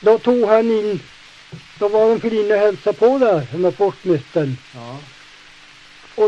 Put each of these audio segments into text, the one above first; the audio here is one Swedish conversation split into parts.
då tog han in, då var de för inne och hälsa på där med postmästaren. Ja. Och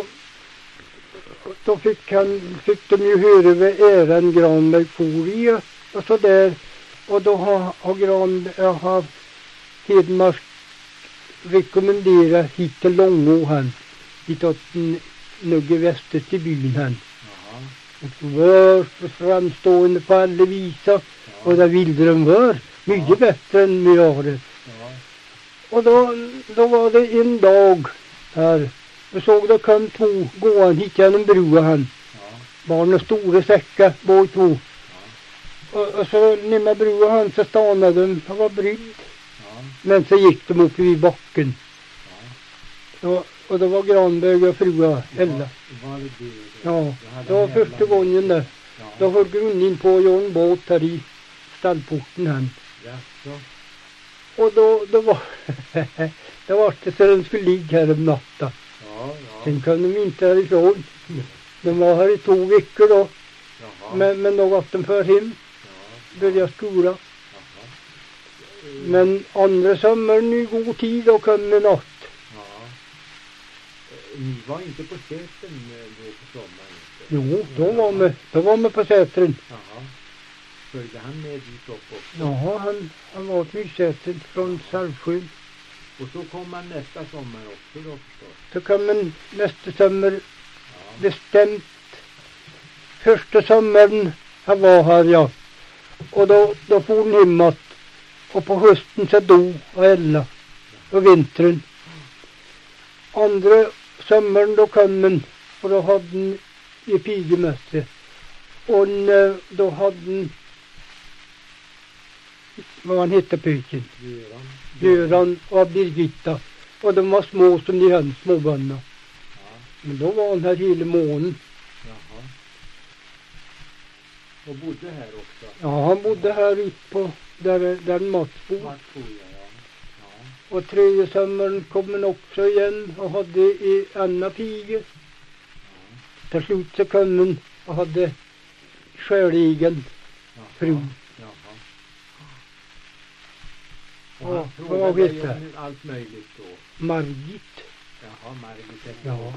då fick de ju höra vad äran Granberg for i och så där. Och då har Hedmark rekommenderat hit till Långå han. Hitåt nugge väster till byn han. Ja. Och var framstående på alla visa. Ja. Och där ville de vara. Mycket bättre än vi har det. Ja. Och då var det en dag här. Jag såg det kom två gåan hit genom brua han. Ja. Barnen stora säckar, båda två. Ja. Och så när brua han så stannade de, han var brydd. Ja. Men så gick de upp i backen. Ja. Och det var Granberg och frua Ella. Var det det? Ja, det var första gången där. Ja. Då höll grund in på en båt här i stallporten han. Ja, så. Och då var det var det så den skulle ligga här om natten. Ja. Sen kunde de inte härifrån. De var här i 2 veckor då. Jaha. Men då var de för hem. Ja. Började skola. Jaha. Men andra sommaren i god tid då kom det natt. Ja. Ni var inte på Sätern då på sommaren? Jo, då var man på Sätern. Jaha. Följde han med dit upp också? Ja, han var till Sätern från Salvsjön. Och så kom han nästa sommar också då förstås? Så kom han nästa sommar bestämt. Första sommaren han var här, ja. Och då får han hemåt. Och på hösten så dog Ella. Och vintern. Andra sommaren då kom han. Och då hade han i pigemäster. Och då hade han vad han hette pöken? Göran och Birgitta. Och de var små som de hade, småbarna. Ja. Men då var han här hela månaden. Jaha. Och bodde här också? Ja, han bodde här ute på där Mats bor. Ja. Och tredje sommaren kom han också igen och hade i Anna pige. Ja. Till slut så kom han och hade skäligen fru. Och vad vet du? Allt möjligt då. Margit. Jaha, Margit. Ja.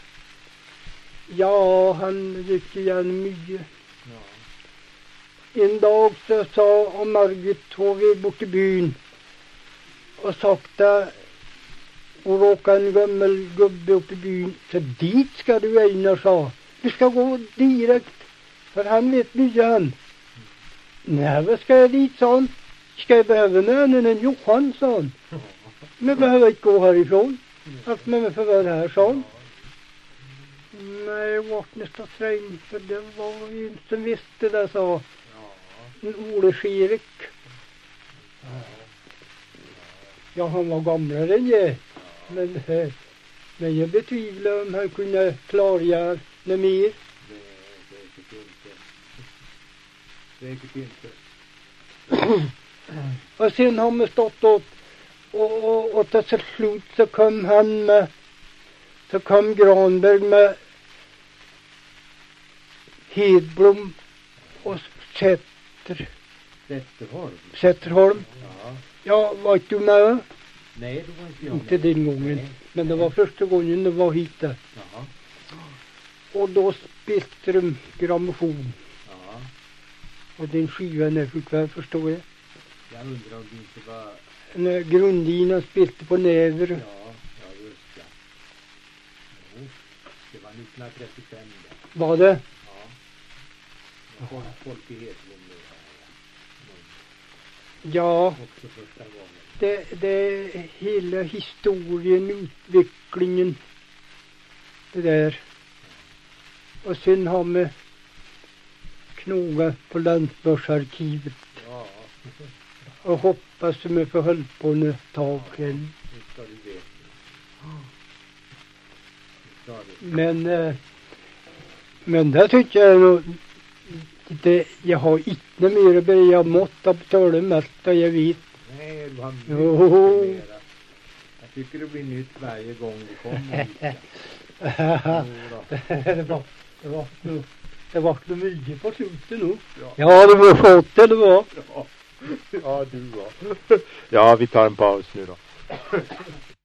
Ja, han gick igen mycket. Ja. En dag så sa om Margit tog vi bort i byn. Och sakta och råkade en gammal gubbe upp i byn. Så dit ska du Einar, sa. Du ska gå direkt. För han vet mycket han. Nej, vad ska jag dit, sa han. Ska jag behöva mönen en Johan, sa han. Men behöver inte gå härifrån. Att man får vara här, sa han. Nej, jag var nästan sträng. För det var ju inte som visste det, sa en Ole Skirik. Ja, han var gamlare än jag. Men jag betvivlar om han kunde klargöra något mer. Säkert inte. Och sen har man stått upp och till slut så kom Granberg med Hedblom och Sätterholm. Ja, var inte du med? Nej, det var inte jag. Inte den gången. Nej. Men det var första gången det var hit där. Jaha. Och då spelade de grammofon. Jaha. Och den skivan är fortfarande, förstår jag. Jag undrar om det inte var... När Grundina spelade på näver. Ja, just det. Jo, det var 1935 där. Var det? Ja. Folk i Hedlund nu här. Ja. Också första gången. Det är hela historien, utvecklingen. Det där. Och sen har vi knogat på Landsbörsarkivet. Ja. Och hoppas att vi får hålla på en tag själv. Men det tycker jag nog inte, jag har inte mer att börja måtta betala mest jag vet. Nej, det var mycket mera. Jag tycker det blir nytt varje gång det kommer hit. Det var mycket på slutet nu. Ja, det var fått det var. Ja, du var. Ja, vi tar en paus nu då.